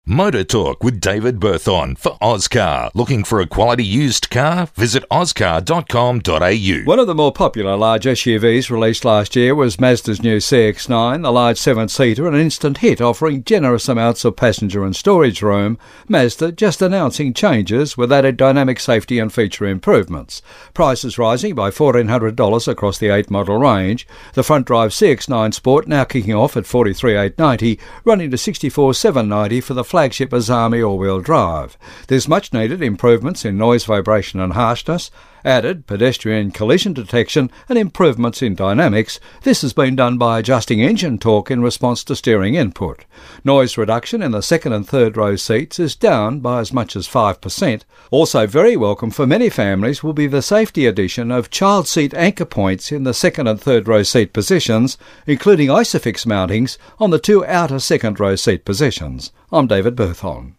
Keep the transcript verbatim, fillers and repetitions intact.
Motor Talk with David Berthon for Ozcar. Looking for a quality used car? Visit ozcar dot com dot a u. One of the more popular large S U Vs released last year was Mazda's new C X nine, the large seven-seater, an instant hit offering generous amounts of passenger and storage room. Mazda just announcing changes with added dynamic safety and feature improvements. Prices rising by fourteen hundred dollars across the eight model range. The front-drive C X nine Sport now kicking off at forty-three thousand eight hundred ninety dollars, running to sixty-four thousand seven hundred ninety dollars for the flagship Azami all-wheel drive. There's much-needed improvements in noise, vibration and harshness, added pedestrian collision detection and improvements in dynamics. This has been done by adjusting engine torque in response to steering input. Noise reduction in the second and third row seats is down by as much as five percent. Also very welcome for many families will be the safety addition of child seat anchor points in the second and third row seat positions, including ISOFIX mountings on the two outer second row seat positions. I'm David Berthon.